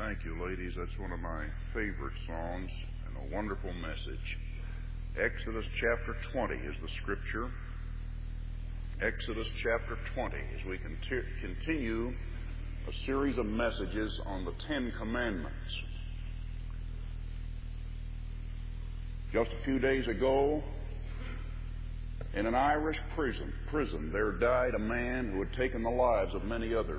Thank you, ladies. That's one of my favorite songs and a wonderful message. Exodus chapter 20 is the scripture. Exodus chapter 20, as we continue a series of messages on the Ten Commandments. Just a few days ago, in an Irish prison, there died a man who had taken the lives of many others.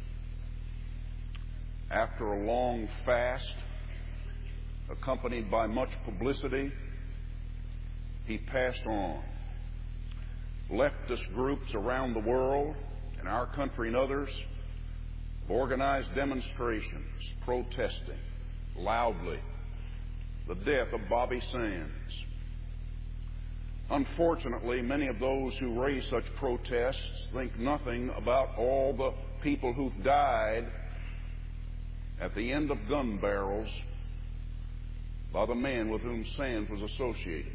After a long fast, accompanied by much publicity, he passed on. Leftist groups around the world, in our country and others, organized demonstrations protesting loudly the death of Bobby Sands. Unfortunately, many of those who raise such protests think nothing about all the people who've died at the end of gun barrels by the man with whom Sands was associated.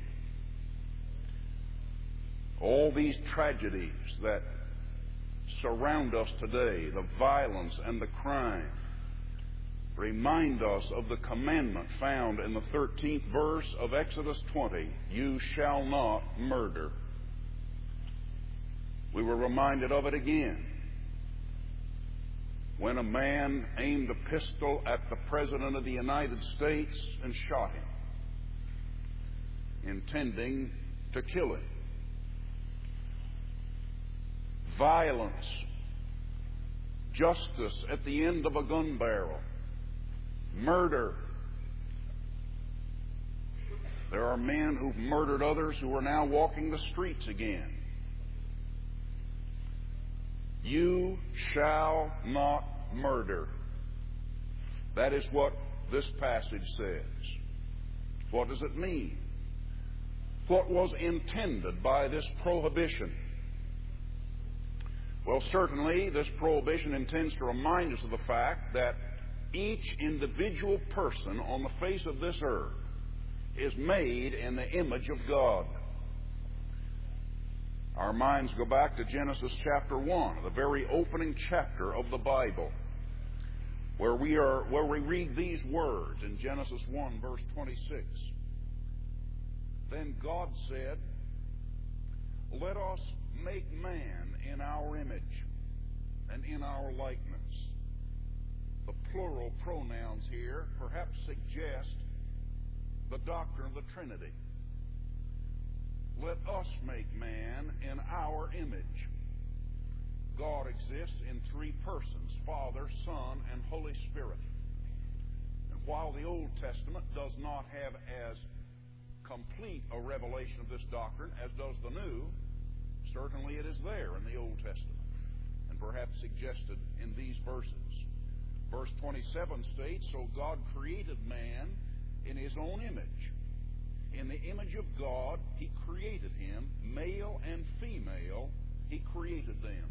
All these tragedies that surround us today, the violence and the crime, remind us of the commandment found in the 13th verse of Exodus 20, "You shall not murder." We were reminded of it again when a man aimed a pistol at the President of the United States and shot him, intending to kill him. Violence, justice at the end of a gun barrel, murder. There are men who've murdered others who are now walking the streets again. You shall not murder. That is what this passage says. What does it mean? What was intended by this prohibition? Well, certainly this prohibition intends to remind us of the fact that each individual person on the face of this earth is made in the image of God. Our minds go back to Genesis chapter 1, the very opening chapter of the Bible, where we read these words in Genesis 1, verse 26. Then God said, "Let us make man in our image and in our likeness." The plural pronouns here perhaps suggest the doctrine of the Trinity. Let us make man in our image. God exists in three persons, Father, Son, and Holy Spirit. And while the Old Testament does not have as complete a revelation of this doctrine as does the New, certainly it is there in the Old Testament, and perhaps suggested in these verses. Verse 27 states, "So God created man in His own image. In the image of God, He created him, male and female, He created them."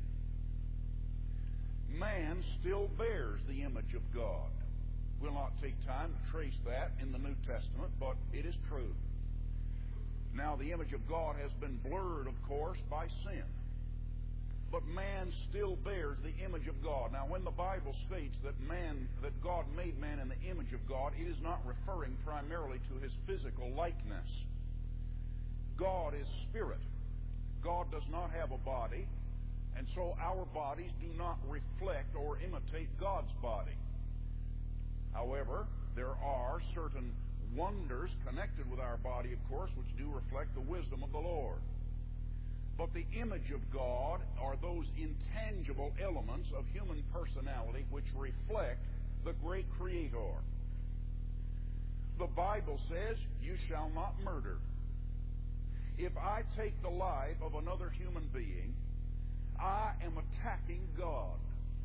Man still bears the image of God. We'll not take time to trace that in the New Testament, but it is true. Now, the image of God has been blurred, of course, by sin. But man still bears the image of God. Now, when the Bible states that God made man in the image of God, it is not referring primarily to his physical likeness. God is spirit. God does not have a body, and so our bodies do not reflect or imitate God's body. However, there are certain wonders connected with our body, of course, which do reflect the wisdom of the Lord. But the image of God are those intangible elements of human personality which reflect the great Creator. The Bible says, "You shall not murder." If I take the life of another human being, I am attacking God.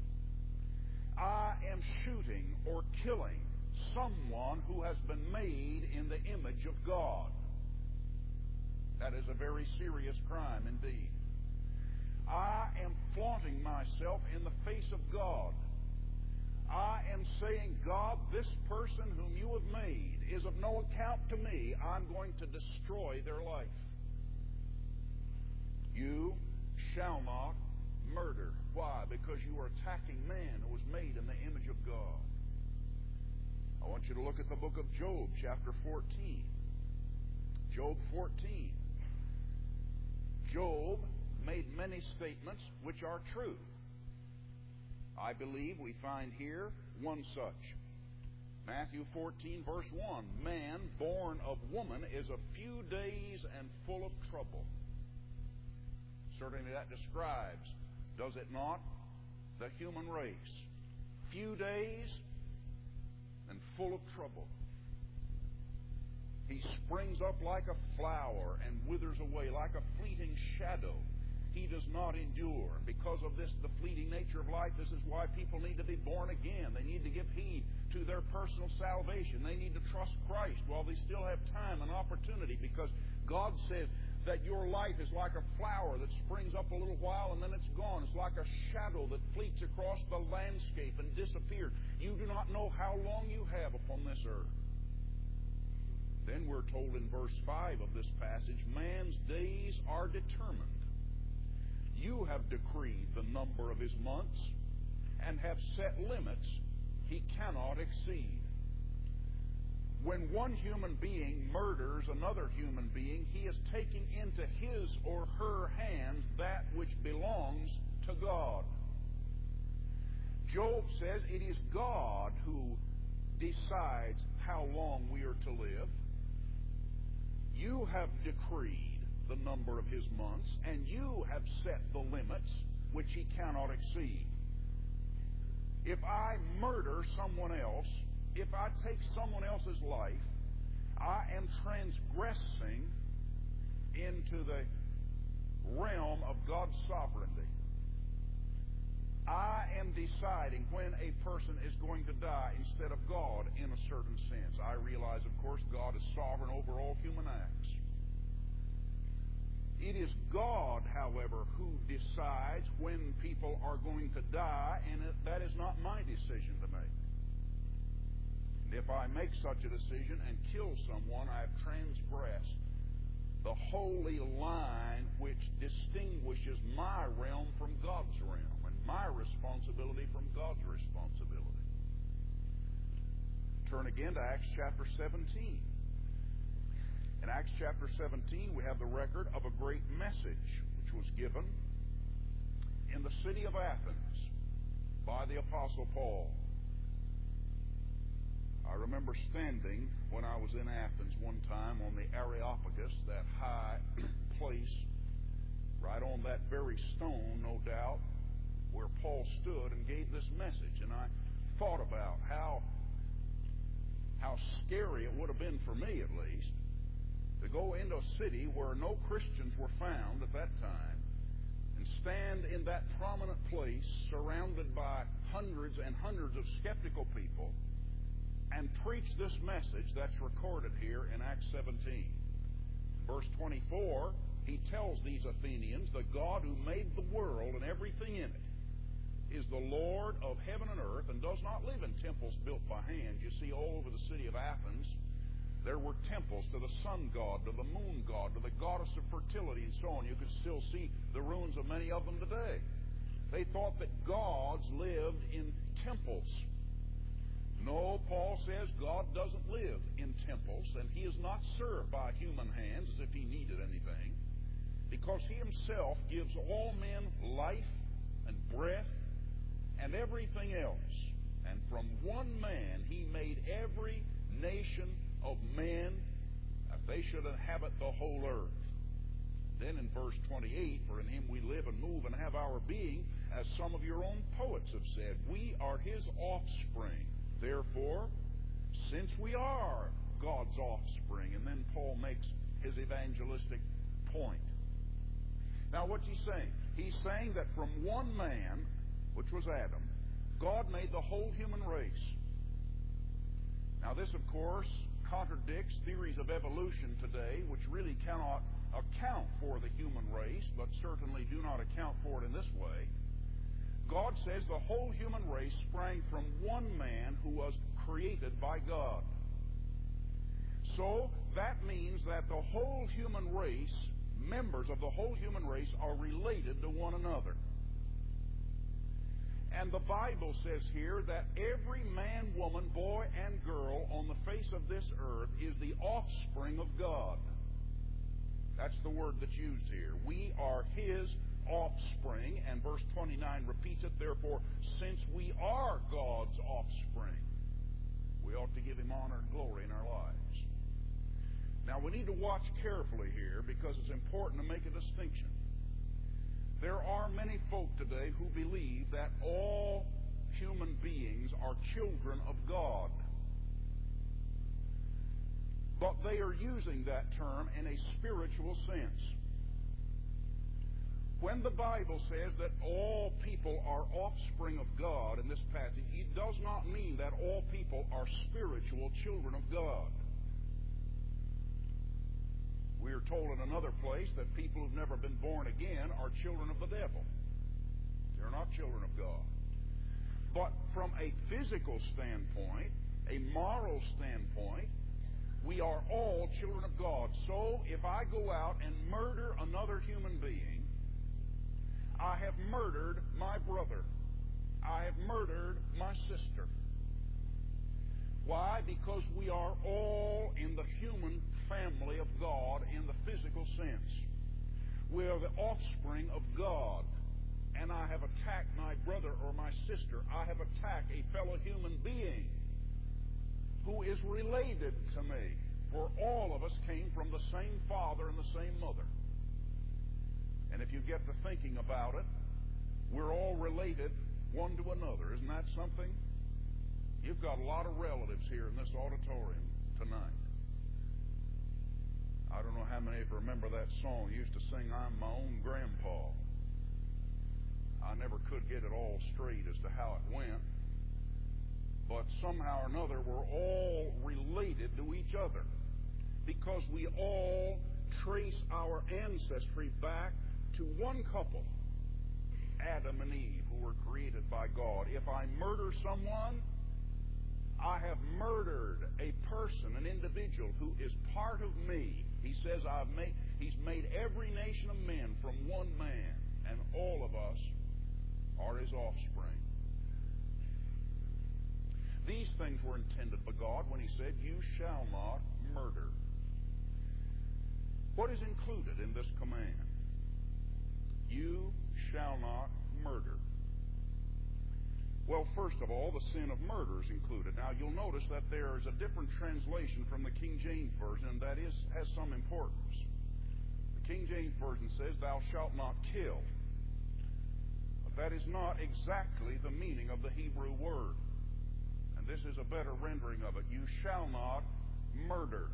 I am shooting or killing someone who has been made in the image of God. That is a very serious crime indeed. I am flaunting myself in the face of God. I am saying, "God, this person whom you have made is of no account to me. I'm going to destroy their life." You shall not murder. Why? Because you are attacking man who was made in the image of God. I want you to look at the book of Job, chapter 14. Job 14. Job made many statements which are true. I believe we find here one such. Matthew 14, verse 1. Man born of woman is a few days and full of trouble. Certainly that describes, does it not, the human race. Few days and full of trouble. He springs up like a flower and withers away like a fleeting shadow. He does not endure. And because of this, the fleeting nature of life, this is why people need to be born again. They need to give heed to their personal salvation. They need to trust Christ while they still have time and opportunity, because God says that your life is like a flower that springs up a little while and then it's gone. It's like a shadow that fleets across the landscape and disappears. You do not know how long you have upon this earth. Then we're told in verse 5 of this passage, man's days are determined. You have decreed the number of his months and have set limits he cannot exceed. When one human being murders another human being, he is taking into his or her hands that which belongs to God. Job says it is God who decides how long we are to live. You have decreed the number of his months, and you have set the limits which he cannot exceed. If I murder someone else, if I take someone else's life, I am transgressing into the realm of God's sovereignty. I am deciding when a person is going to die instead of God in a certain sense. I realize, of course, God is sovereign over all human acts. It is God, however, who decides when people are going to die, and that is not my decision to make. And if I make such a decision and kill someone, I have transgressed the holy line which distinguishes my realm from God's realm, and my responsibility from God's responsibility. Turn again to Acts chapter 17. In Acts chapter 17, we have the record of a great message which was given in the city of Athens by the Apostle Paul. I remember standing when I was in Athens one time on the Areopagus, that high place, right on that very stone, no doubt, where Paul stood and gave this message. And I thought about how scary it would have been for me, at least, to go into a city where no Christians were found at that time and stand in that prominent place surrounded by hundreds and hundreds of skeptical people and preach this message that's recorded here in Acts 17. Verse 24, he tells these Athenians, the God who made the world and everything in it is the Lord of heaven and earth and does not live in temples built by hands. You see, all over the city of Athens, there were temples to the sun god, to the moon god, to the goddess of fertility, and so on. You can still see the ruins of many of them today. They thought that gods lived in temples. No, Paul says God doesn't live in temples, and he is not served by human hands as if he needed anything, because he himself gives all men life and breath and everything else. And from one man he made every nation of men, that they should inhabit the whole earth. Then in verse 28, for in him we live and move and have our being, as some of your own poets have said, we are his offspring. Therefore, since we are God's offspring, and then Paul makes his evangelistic point. Now what's he saying? He's saying that from one man, which was Adam, God made the whole human race. Now this, of course, contradicts theories of evolution today, which really cannot account for the human race, but certainly do not account for it in this way. God says the whole human race sprang from one man who was created by God. So that means that the whole human race, members of the whole human race, are related to one another. And the Bible says here that every man, woman, boy, and girl on the face of this earth is the offspring of God. That's the word that's used here. We are His offspring, and verse 29 repeats it, therefore, since we are God's offspring, we ought to give Him honor and glory in our lives. Now, we need to watch carefully here because it's important to make a distinction. There are many folk today who believe that all human beings are children of God. But they are using that term in a spiritual sense. When the Bible says that all people are offspring of God in this passage, it does not mean that all people are spiritual children of God. We are told in another place that people who've never been born again are children of the devil. They're not children of God. But from a physical standpoint, a moral standpoint, we are all children of God. So if I go out and murder another human being, I have murdered my brother. I have murdered my sister. Why? Because we are all in the human family of God in the physical sense. We are the offspring of God. And I have attacked my brother or my sister. I have attacked a fellow human being who is related to me. For all of us came from the same father and the same mother. And if you get to thinking about it, we're all related one to another. Isn't that something? You've got a lot of relatives here in this auditorium tonight. I don't know how many of you remember that song you used to sing, I'm my own grandpa. I never could get it all straight as to how it went. But somehow or another, we're all related to each other because we all trace our ancestry back to one couple, Adam and Eve, who were created by God. If I murder someone, I have murdered a person, an individual who is part of me. He says He's made every nation of men from one man, and all of us are His offspring. These things were intended by God when He said, you shall not murder. What is included in this command? You shall not murder. Well, first of all, the sin of murder is included. Now, you'll notice that there is a different translation from the King James Version, and that has some importance. The King James Version says, thou shalt not kill. But that is not exactly the meaning of the Hebrew word. And this is a better rendering of it. You shall not murder.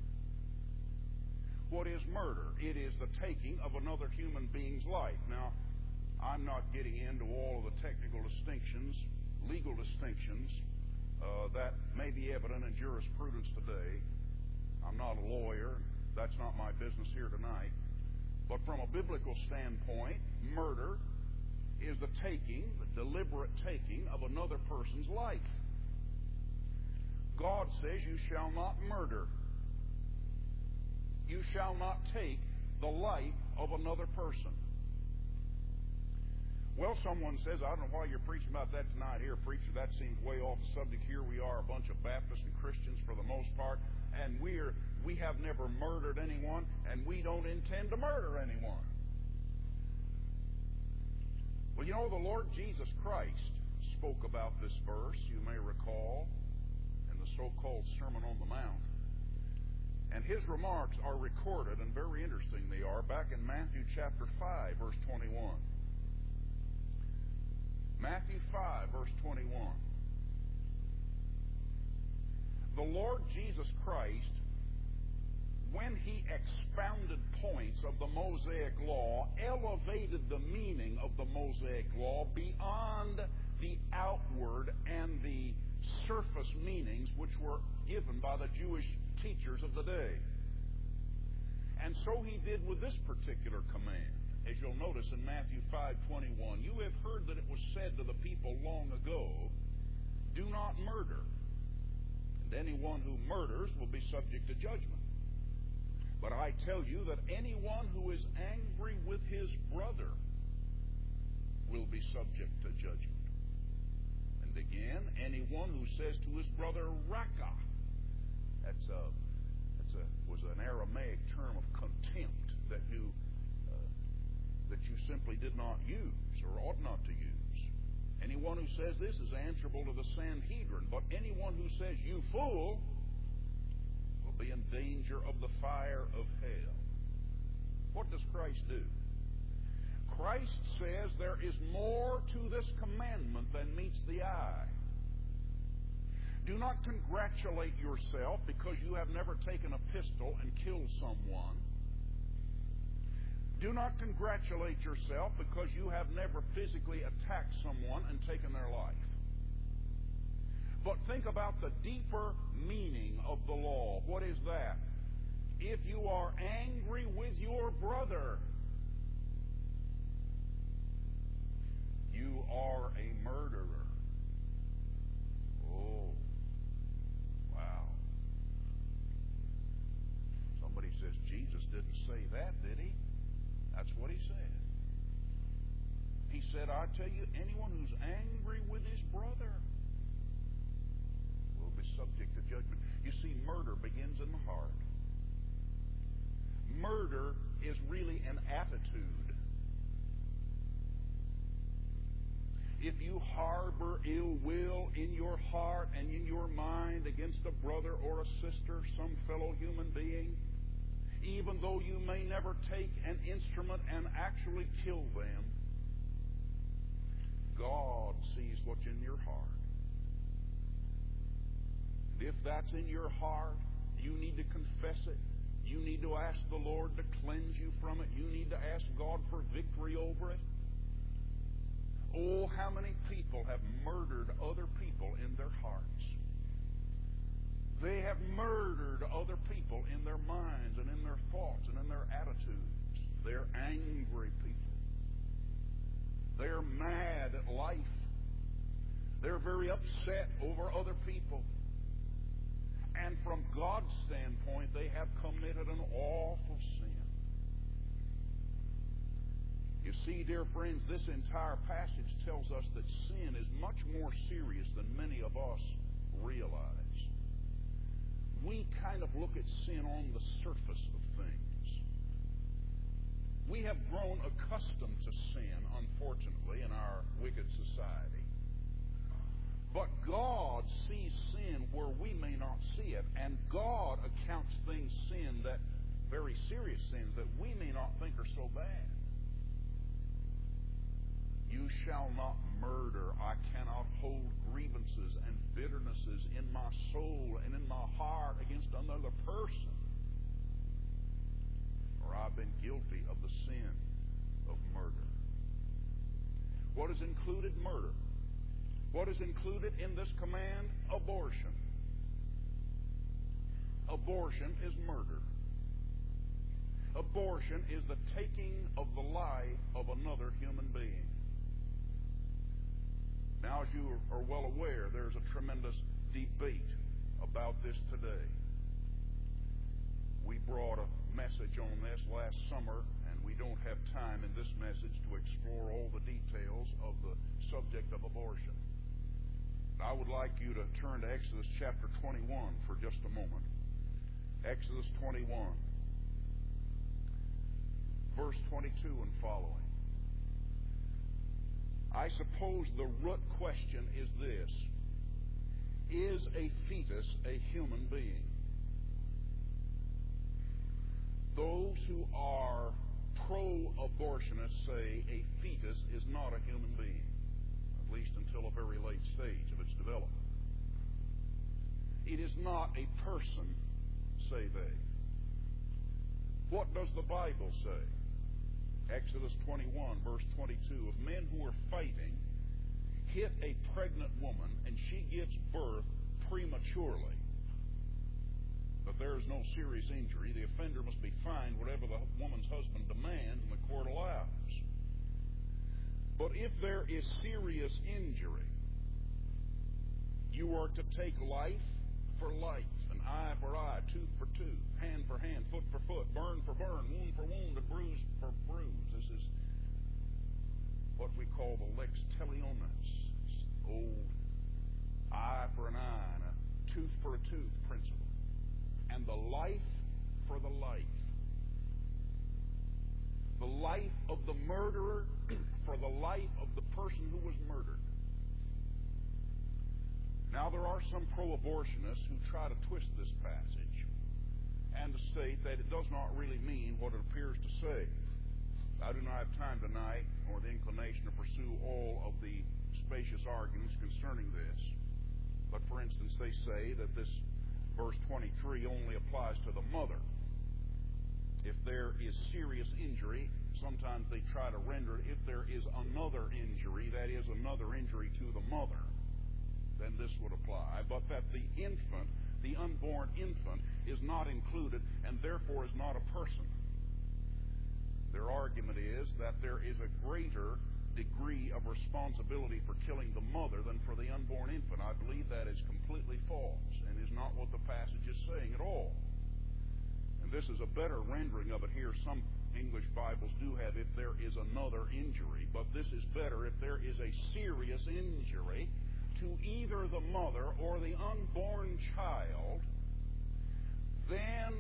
What is murder? It is the taking of another human being's life. Now, I'm not getting into all of the technical distinctions, legal distinctions, that may be evident in jurisprudence today. I'm not a lawyer. That's not my business here tonight. But from a biblical standpoint, murder is the taking, the deliberate taking of another person's life. God says you shall not murder. You shall not take the life of another person. Well, someone says, I don't know why you're preaching about that tonight here, preacher. That seems way off the subject. Here we are, a bunch of Baptists and Christians for the most part, and we have never murdered anyone, and we don't intend to murder anyone. Well, you know, the Lord Jesus Christ spoke about this verse, you may recall, in the so-called Sermon on the Mount. And His remarks are recorded, and very interesting they are, back in Matthew chapter 5, verse 21. Matthew 5, verse 21. The Lord Jesus Christ, when He expounded points of the Mosaic Law, elevated the meaning of the Mosaic Law beyond the outward and the surface meanings which were given by the Jewish teachers of the day. And so He did with this particular command. As you'll notice in Matthew 5:21, you have heard that it was said to the people long ago, do not murder, and anyone who murders will be subject to judgment. But I tell you that anyone who is angry with his brother will be subject to judgment. again, anyone who says to his brother, Raka, was an Aramaic term of contempt that you simply did not use or ought not to use. Anyone who says this is answerable to the Sanhedrin, but anyone who says, you fool, will be in danger of the fire of hell. What does Christ do? Christ says there is more to this commandment than meets the eye. Do not congratulate yourself because you have never taken a pistol and killed someone. Do not congratulate yourself because you have never physically attacked someone and taken their life. But think about the deeper meaning of the law. What is that? If you are angry with your brother, you are a murderer. Oh, wow. Somebody says, Jesus didn't say that, did he? That's what he said. He said, I tell you, anyone who's angry with his brother will be subject to judgment. You see, murder begins in the heart. Murder is really an attitude. If you harbor ill will in your heart and in your mind against a brother or a sister, some fellow human being, even though you may never take an instrument and actually kill them, God sees what's in your heart. And if that's in your heart, you need to confess it. You need to ask the Lord to cleanse you from it. You need to ask God for victory over it. Oh, how many people have murdered other people in their hearts? They have murdered other people in their minds and in their thoughts and in their attitudes. They're angry people. They're mad at life. They're very upset over other people. And from God's standpoint, they have committed an awful sin. You see, dear friends, this entire passage tells us that sin is much more serious than many of us realize. We kind of look at sin on the surface of things. We have grown accustomed to sin, unfortunately, in our wicked society. But God sees sin where we may not see it, and God accounts things sin, that very serious sins that we may not think are so bad. You shall not murder. I cannot hold grievances and bitternesses in my soul and in my heart against another person, or I've been guilty of the sin of murder. What is included? Murder. What is included in this command? Abortion. Abortion is murder. Abortion is the taking of the life of another human being. Now, as you are well aware, there's a tremendous debate about this today. We brought a message on this last summer, and we don't have time in this message to explore all the details of the subject of abortion. I would like you to turn to Exodus chapter 21 for just a moment. Exodus 21, verse 22 and following. I suppose the root question is this: is a fetus a human being? Those who are pro-abortionists say a fetus is not a human being, at least until a very late stage of its development. It is not a person, say they. What does the Bible say? Exodus 21, verse 22, of men who are fighting hit a pregnant woman and she gives birth prematurely, but there is no serious injury, the offender must be fined whatever the woman's husband demands and the court allows. But if there is serious injury, you are to take life for life, an eye for eye, tooth for tooth, hand for hand, foot for foot, burn for burn, wound for wound, and bruise for bruise. This is what we call the lex talionis, old tooth for a tooth principle, and the life for the life. The life of the murderer for the life of the person who was murdered. Now, there are some pro-abortionists who try to twist this passage and to state that it does not really mean what it appears to say. I do not have time tonight or the inclination to pursue all of the spacious arguments concerning this. But for instance, they say that this verse 23 only applies to the mother. If there is serious injury, sometimes they try to render it, if there is another injury, that is another injury to the mother, then this would apply. But that the infant, the unborn infant, is not included and therefore is not a person. Their argument is that there is a greater degree of responsibility for killing the mother than for the unborn infant. I believe that is completely false and is not what the passage is saying at all. And this is a better rendering of it here. Some English Bibles do have if there is another injury, but this is better if there is a serious injury to either the mother or the unborn child, then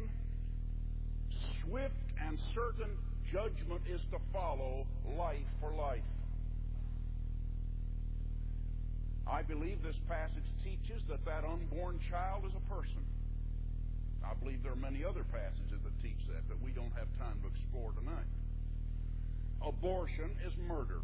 swift and certain judgment is to follow, life for life. I believe this passage teaches that that unborn child is a person. I believe there are many other passages that teach that we don't have time to explore tonight. Abortion is murder.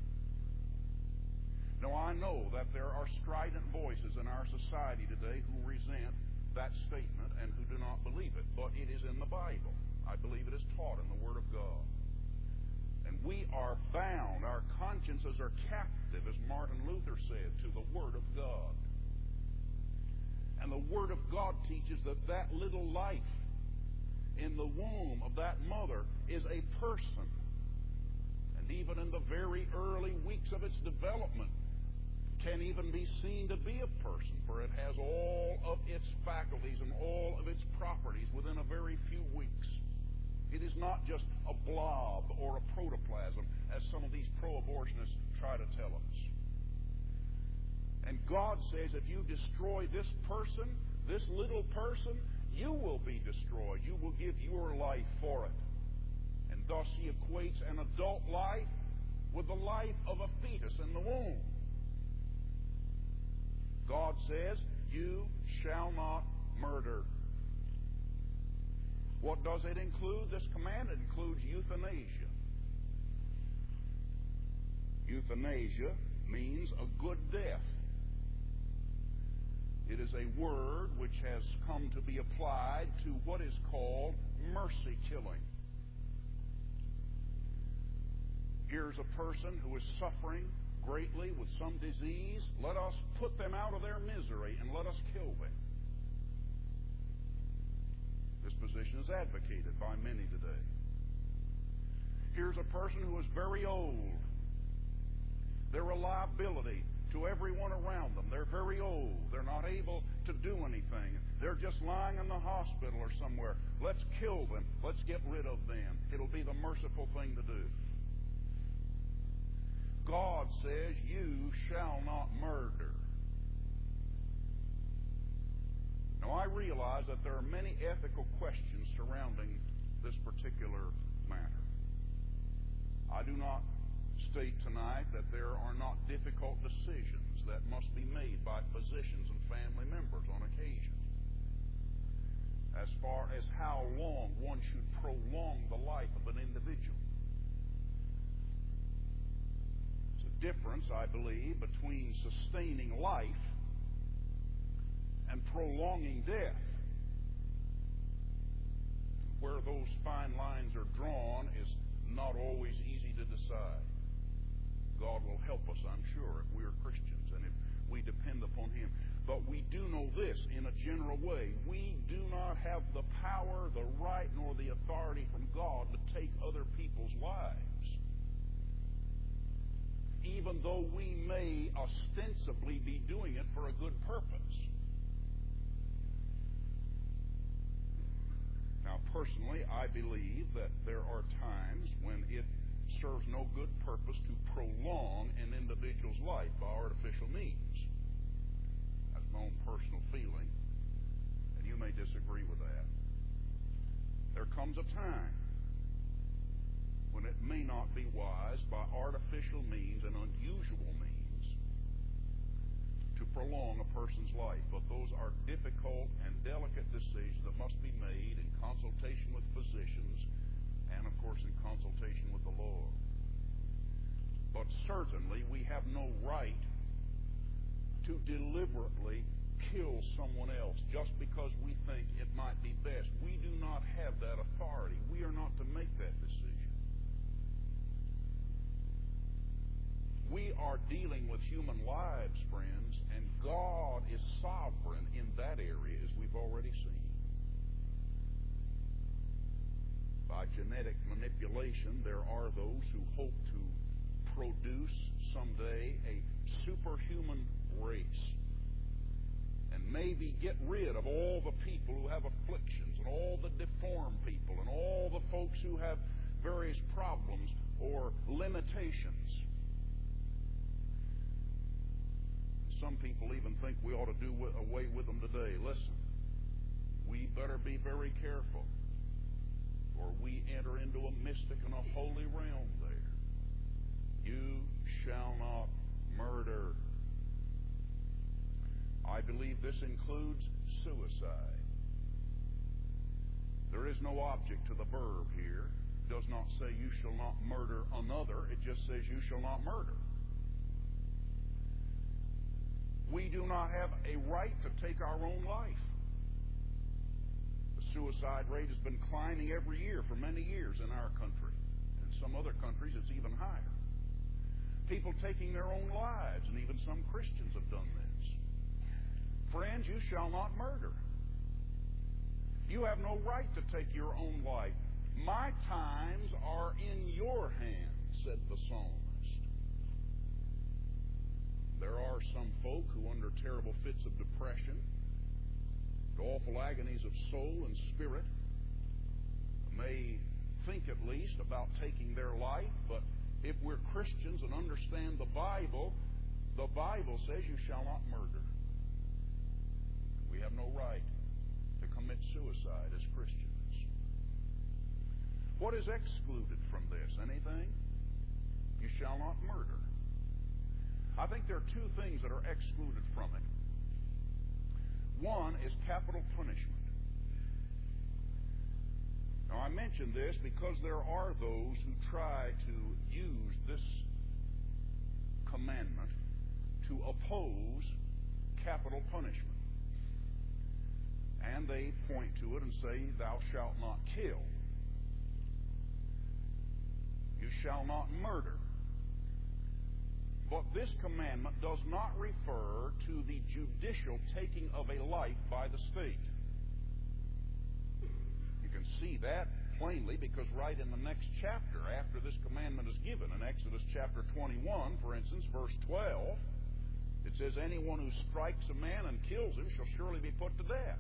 Now, I know that there are strident voices in our society today who resent that statement and who do not believe it, but it is in the Bible. I believe it is taught in the Word of God. And we are bound, our consciences are captive, as Martin Luther said, to the Word of God. And the Word of God teaches that that little life in the womb of that mother is a person. And even in the very early weeks of its development, can even be seen to be a person, for it has all of its faculties and all of its properties within a very few weeks. It is not just a blob or a protoplasm, as some of these pro-abortionists try to tell us. And God says, if you destroy this person, this little person, you will be destroyed. You will give your life for it. And thus He equates an adult life with the life of a fetus in the womb. God says, you shall not murder. What does it include? This command includes euthanasia. Euthanasia means a good death. It is a word which has come to be applied to what is called mercy killing. Here's a person who is suffering greatly with some disease. Let us put them out of their misery and let us kill them. This position is advocated by many today. Here's a person who is very old. They're a liability to everyone around them. They're very old. They're not able to do anything. They're just lying in the hospital or somewhere. Let's kill them. Let's get rid of them. It'll be the merciful thing to do. God says, you shall not murder. Now, I realize that there are many ethical questions surrounding this particular matter. I do not state tonight that there are not difficult decisions that must be made by physicians and family members on occasion, as far as how long one should prolong the life of an individual. There's a difference, I believe, between sustaining life and prolonging death. Where those fine lines are drawn is not always easy to decide. God will help us, I'm sure, if we are Christians and if we depend upon Him. But we do know this in a general way. We do not have the power, the right, nor the authority from God to take other people's lives. Even though we may ostensibly be doing it for a good purpose. Now, personally, I believe that there are times when it serves no good purpose to prolong an individual's life by artificial means. That's own personal feeling, and you may disagree with that. There comes a time when it may not be wise by artificial means and unusual means to prolong a person's life. But those are difficult and delicate decisions that must be made in consultation with physicians and, of course, in consultation with the Lord. But certainly we have no right to deliberately kill someone else just because we think it might be best. We do not have that authority. We are not to make that decision. We are dealing with human lives, friends, and God is sovereign in that area, as we've already seen. By genetic manipulation, there are those who hope to produce someday a superhuman race and maybe get rid of all the people who have afflictions and all the deformed people and all the folks who have various problems or limitations. Some people even think we ought to do away with them today. Listen, we better be very careful, or we enter into a mystic and a holy realm there. You shall not murder. I believe this includes suicide. There is no object to the verb here. It does not say you shall not murder another. It just says you shall not murder. We do not have a right to take our own life. The suicide rate has been climbing every year for many years in our country. In some other countries, it's even higher. People taking their own lives, and even some Christians have done this. Friends, you shall not murder. You have no right to take your own life. My times are in your hands, said the psalmist. There are some folk who, under terrible fits of depression, awful agonies of soul and spirit, may think at least about taking their life. But if we're Christians and understand the Bible says you shall not murder. We have no right to commit suicide as Christians. What is excluded from this? Anything? You shall not murder. I think there are two things that are excluded from it. One is capital punishment. Now, I mention this because there are those who try to use this commandment to oppose capital punishment. And they point to it and say, thou shalt not kill. You shall not murder. But this commandment does not refer to the judicial taking of a life by the state. You can see that plainly because right in the next chapter, after this commandment is given, in Exodus chapter 21, for instance, verse 12, it says, anyone who strikes a man and kills him shall surely be put to death.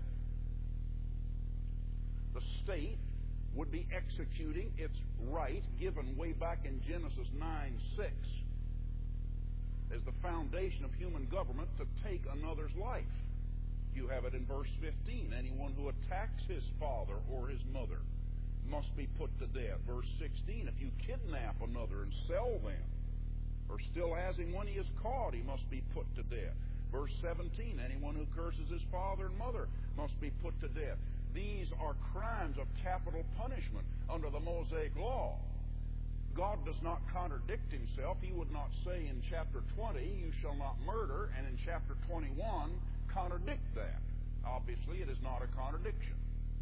The state would be executing its right given way back in Genesis 9:6. As the foundation of human government to take another's life. You have it in verse 15. Anyone who attacks his father or his mother must be put to death. Verse 16. If you kidnap another and sell them, or still as in when he is caught, he must be put to death. Verse 17. Anyone who curses his father and mother must be put to death. These are crimes of capital punishment under the Mosaic law. God does not contradict himself. He would not say in chapter 20, you shall not murder, and in chapter 21, contradict that. Obviously, it is not a contradiction.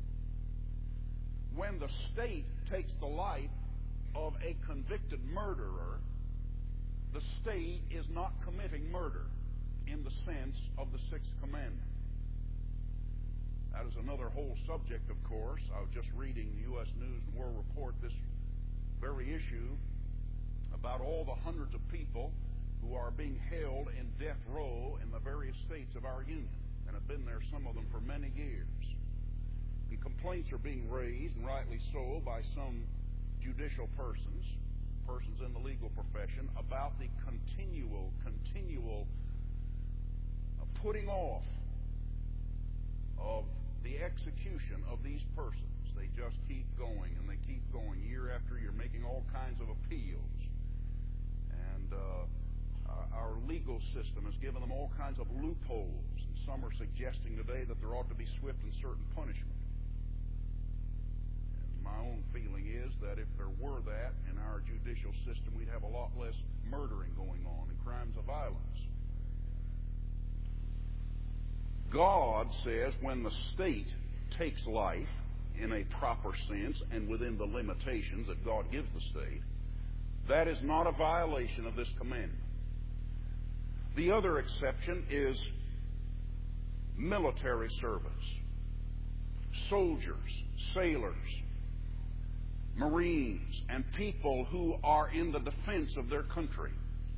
When the state takes the life of a convicted murderer, the state is not committing murder in the sense of the Sixth Commandment. That is another whole subject, of course. I was just reading the U.S. News and World Report this very issue about all the hundreds of people who are being held in death row in the various states of our union and have been there, some of them, for many years. And complaints are being raised, and rightly so, by some judicial persons in the legal profession, about the continual putting off of the execution of these persons. They just keep going and they keep going year after year, making all kinds of appeals. And our legal system has given them all kinds of loopholes. And some are suggesting today that there ought to be swift and certain punishment. And my own feeling is that if there were that in our judicial system, we'd have a lot less murdering going on and crimes of violence. God says when the state takes life in a proper sense and within the limitations that God gives the state, that is not a violation of this commandment. The other exception is military service. Soldiers, sailors, Marines, and people who are in the defense of their country.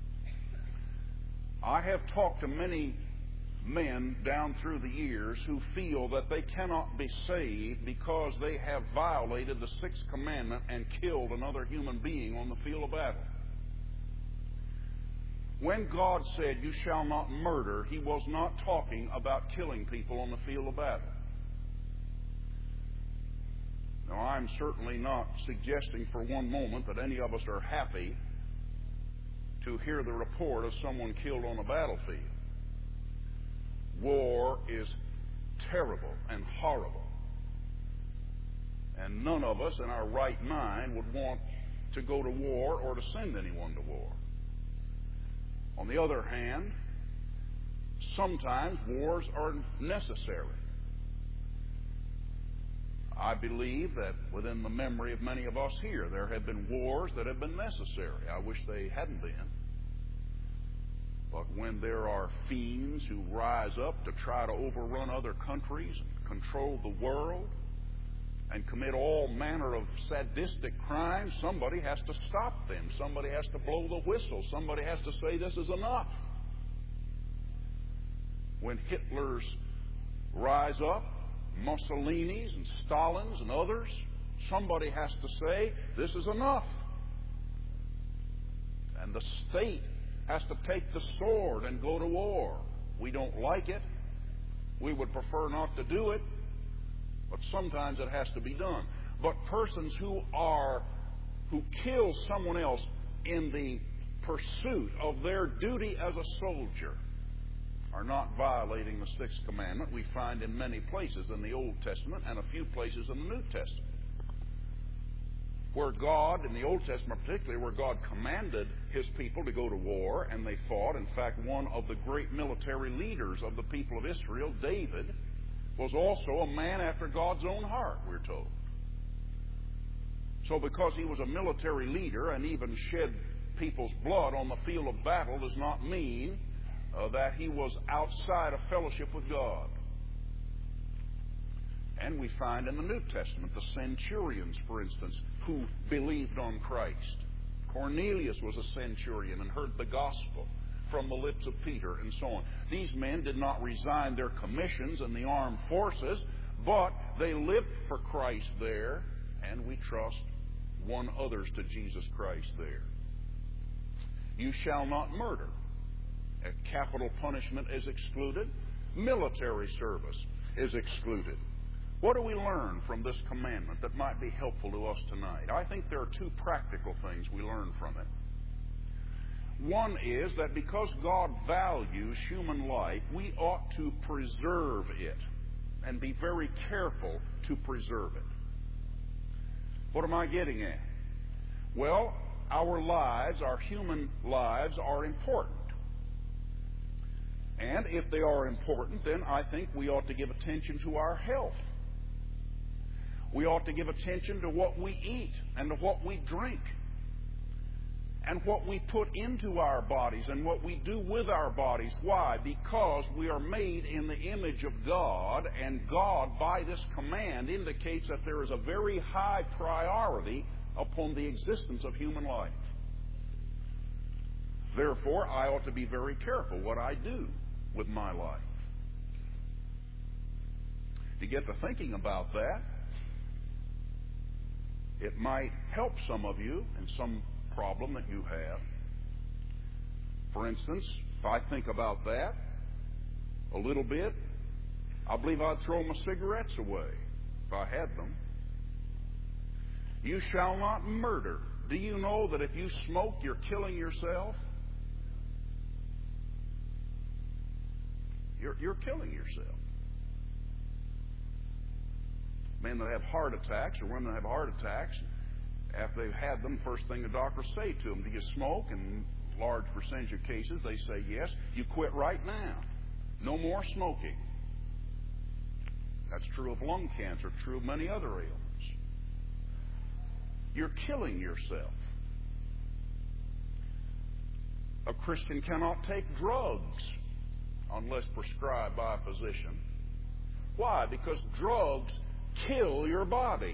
I have talked to many men down through the years who feel that they cannot be saved because they have violated the sixth commandment and killed another human being on the field of battle. When God said, "You shall not murder," He was not talking about killing people on the field of battle. Now, I'm certainly not suggesting for one moment that any of us are happy to hear the report of someone killed on a battlefield. War is terrible and horrible. And none of us in our right mind would want to go to war or to send anyone to war. On the other hand, sometimes wars are necessary. I believe that within the memory of many of us here, there have been wars that have been necessary. I wish they hadn't been. But when there are fiends who rise up to try to overrun other countries and control the world and commit all manner of sadistic crimes, somebody has to stop them. Somebody has to blow the whistle. Somebody has to say, "This is enough." When Hitlers rise up, Mussolini's and Stalin's and others, somebody has to say, "This is enough." And the state has to take the sword and go to war. We don't like it. We would prefer not to do it. But sometimes it has to be done. But persons who kill someone else in the pursuit of their duty as a soldier are not violating the sixth commandment we find in many places in the Old Testament and a few places in the New Testament. Where God, in the Old Testament particularly, where God commanded His people to go to war, and they fought. In fact, one of the great military leaders of the people of Israel, David, was also a man after God's own heart, we're told. So because he was a military leader and even shed people's blood on the field of battle does not mean that he was outside of fellowship with God. And we find in the New Testament the centurions, for instance, who believed on Christ. Cornelius was a centurion and heard the gospel from the lips of Peter and so on. These men did not resign their commissions in the armed forces, but they lived for Christ there, and we trust won others to Jesus Christ there. You shall not murder. Capital punishment is excluded. Military service is excluded. What do we learn from this commandment that might be helpful to us tonight? I think there are two practical things we learn from it. One is that because God values human life, we ought to preserve it and be very careful to preserve it. What am I getting at? Well, our lives, our human lives, are important. And if they are important, then I think we ought to give attention to our health. We ought to give attention to what we eat and to what we drink and what we put into our bodies and what we do with our bodies. Why? Because we are made in the image of God, and God, by this command, indicates that there is a very high priority upon the existence of human life. Therefore, I ought to be very careful what I do with my life. To get to thinking about that, it might help some of you in some problem that you have. For instance, if I think about that a little bit, I believe I'd throw my cigarettes away if I had them. You shall not murder. Do you know that if you smoke, you're killing yourself? You're killing yourself. Men that have heart attacks or women that have heart attacks, after they've had them, first thing the doctors say to them, do you smoke? And in large percentage of cases, they say yes. You quit right now. No more smoking. That's true of lung cancer, true of many other ailments. You're killing yourself. A Christian cannot take drugs unless prescribed by a physician. Why? Because drugs kill your body.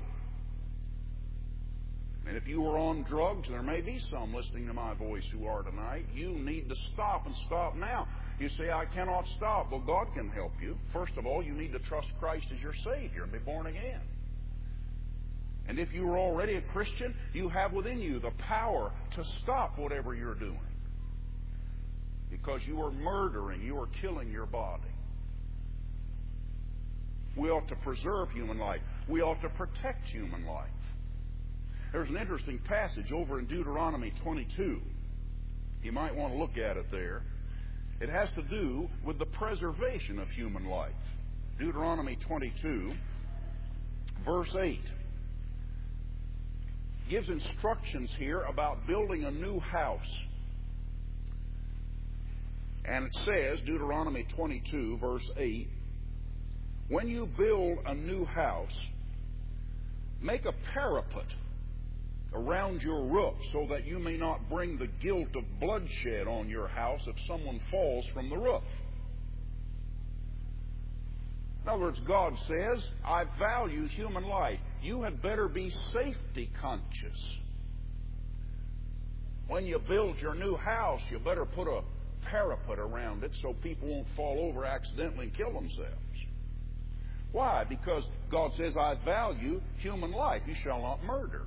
And if you are on drugs, there may be some listening to my voice who are tonight, you need to stop and stop now. You say, I cannot stop. Well, God can help you. First of all, you need to trust Christ as your Savior and be born again. And if you are already a Christian, you have within you the power to stop whatever you're doing. Because you are murdering, you are killing your body. We ought to preserve human life. We ought to protect human life. There's an interesting passage over in Deuteronomy 22. You might want to look at it there. It has to do with the preservation of human life. Deuteronomy 22, verse 8, gives instructions here about building a new house. And it says, Deuteronomy 22, verse 8, when you build a new house, make a parapet around your roof so that you may not bring the guilt of bloodshed on your house if someone falls from the roof. In other words, God says, I value human life. You had better be safety conscious. When you build your new house, you better put a parapet around it so people won't fall over accidentally and kill themselves. Why? Because God says, I value human life. You shall not murder.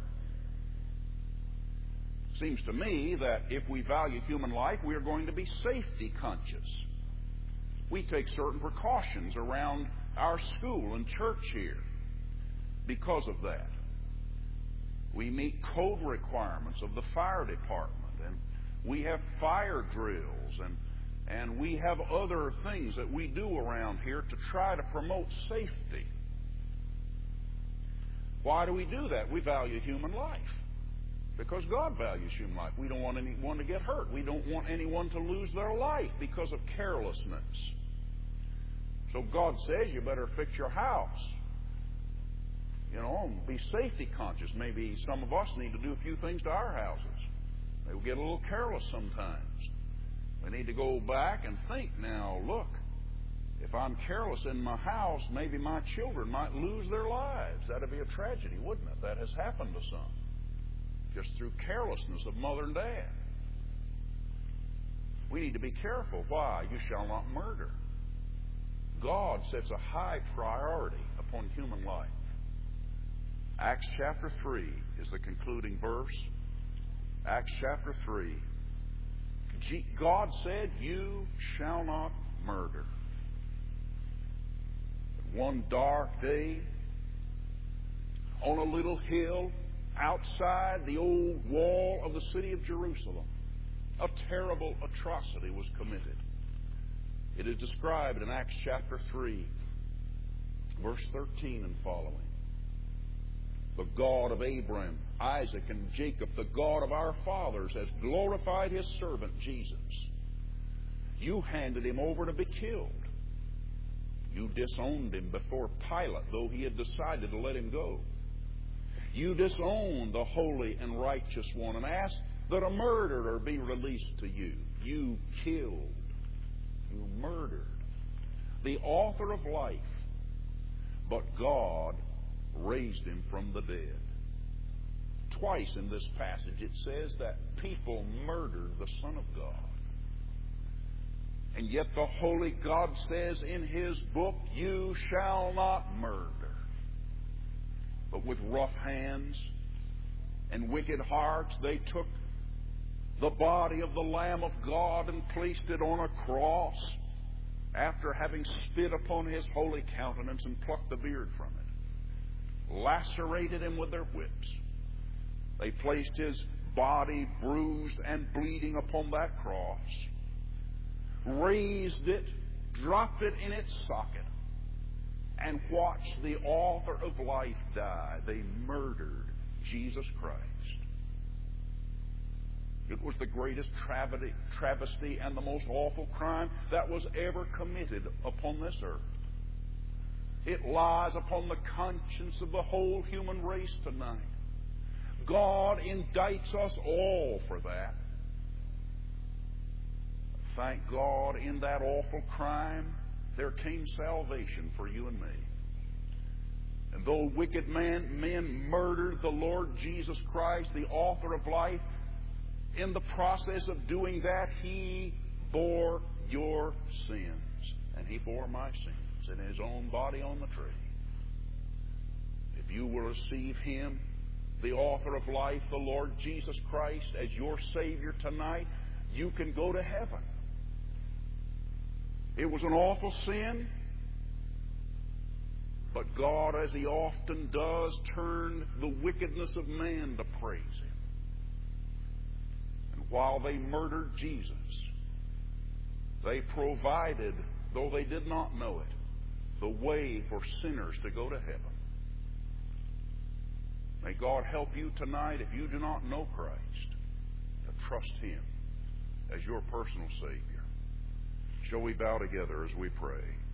Seems to me that if we value human life, we are going to be safety conscious. We take certain precautions around our school and church here because of that. We meet code requirements of the fire department, and we have fire drills, and we have other things that we do around here to try to promote safety. Why do we do that? We value human life. Because God values human life. We don't want anyone to get hurt. We don't want anyone to lose their life because of carelessness. So God says you better fix your house. You know, and be safety conscious. Maybe some of us need to do a few things to our houses. Maybe we get a little careless sometimes. We need to go back and think, now, look, if I'm careless in my house, maybe my children might lose their lives. That would be a tragedy, wouldn't it? That has happened to some. Just through carelessness of mother and dad. We need to be careful. Why? You shall not murder. God sets a high priority upon human life. Acts chapter 3 is the concluding verse. Acts chapter 3. God said, you shall not murder. One dark day, on a little hill, outside the old wall of the city of Jerusalem, a terrible atrocity was committed. It is described in Acts chapter 3, verse 13 and following. The God of Abraham, Isaac, and Jacob, the God of our fathers, has glorified His servant Jesus. You handed Him over to be killed. You disowned Him before Pilate, though he had decided to let Him go. You disowned the holy and righteous one and asked that a murderer be released to you. You killed, you murdered the author of life, but God raised Him from the dead. Twice in this passage it says that people murdered the Son of God. And yet the Holy God says in His book, you shall not murder. But with rough hands and wicked hearts, they took the body of the Lamb of God and placed it on a cross after having spit upon his holy countenance and plucked the beard from it, lacerated him with their whips. They placed his body bruised and bleeding upon that cross, raised it, dropped it in its socket, and watched the author of life die. They murdered Jesus Christ. It was the greatest travesty and the most awful crime that was ever committed upon this earth. It lies upon the conscience of the whole human race tonight. God indicts us all for that. Thank God, in that awful crime, there came salvation for you and me. And though wicked men murdered the Lord Jesus Christ, the author of life, in the process of doing that, He bore your sins. And He bore my sins in His own body on the tree. If you will receive Him, the author of life, the Lord Jesus Christ, as your Savior tonight, you can go to heaven. It was an awful sin, but God, as He often does, turned the wickedness of man to praise Him. And while they murdered Jesus, they provided, though they did not know it, the way for sinners to go to heaven. May God help you tonight, if you do not know Christ, to trust Him as your personal Savior. Shall we bow together as we pray?